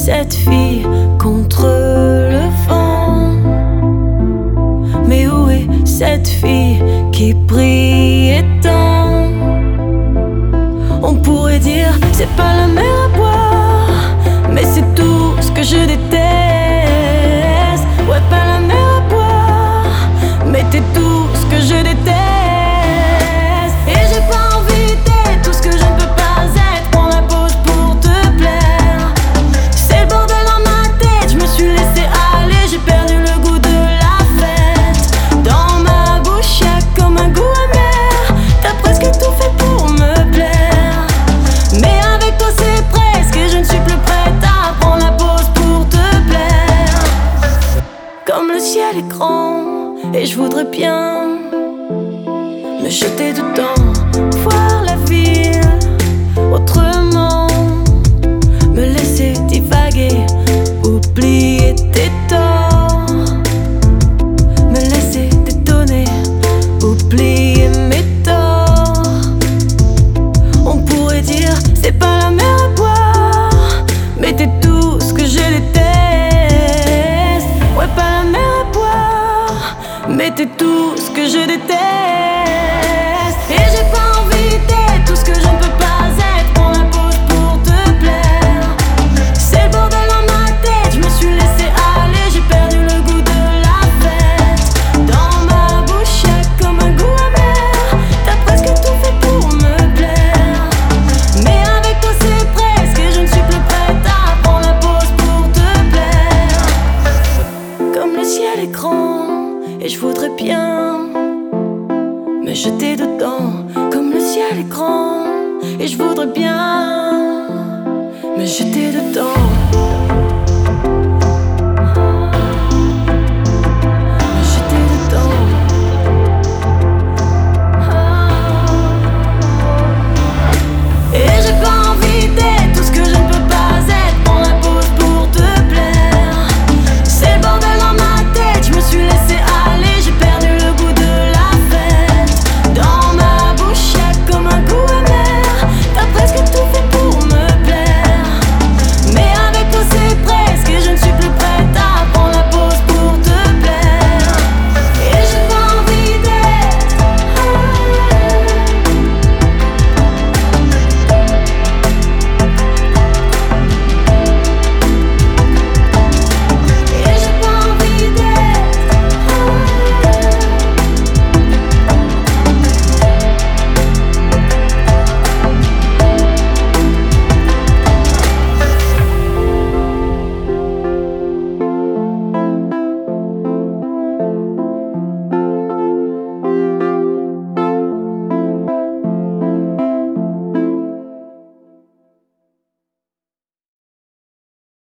cette fille contre le vent? Mais où est cette fille qui brille tant? On pourrait dire c'est pas la mer à boire, mais c'est tout ce que je déteste. Ouais, pas la mer à boire, mais t'es tout ce que je déteste. Et j'ai pas envie d'être tout ce que je ne peux pas être. Prends la pause pour te plaire. C'est le bordel dans ma tête, je me suis laissé aller. J'ai perdu le goût de la fête. Dans ma bouche y'a comme un goût amer. T'as presque tout fait pour me plaire, mais avec toi c'est presque. Et je ne suis plus prête à prendre la pause pour te plaire. Comme le ciel est grand, et je voudrais bien me jeter dedans, voir la ville autrement, me laisser divaguer, oublier tes torts, me laisser t'étonner, oublier mes torts. On pourrait dire c'est pas la mer à boire, mais t'es tout ce que je déteste. Ouais, pas la mer à boire, mais t'es tout ce que je déteste. Et j'ai pas envie d'être tout ce que je ne peux pas être. Prends la pause pour te plaire. C'est le bordel dans ma tête, je me suis laissé aller. J'ai perdu le goût de la fête. Dans ma bouche y'a comme un goût amer. T'as presque tout fait pour me plaire, mais avec toi c'est presque. Et je ne suis plus prête à prendre la pause pour te plaire. Comme le ciel est grand, et je voudrais bien me jeter dedans. Comme le ciel est grand, et je voudrais bien me jeter dedans.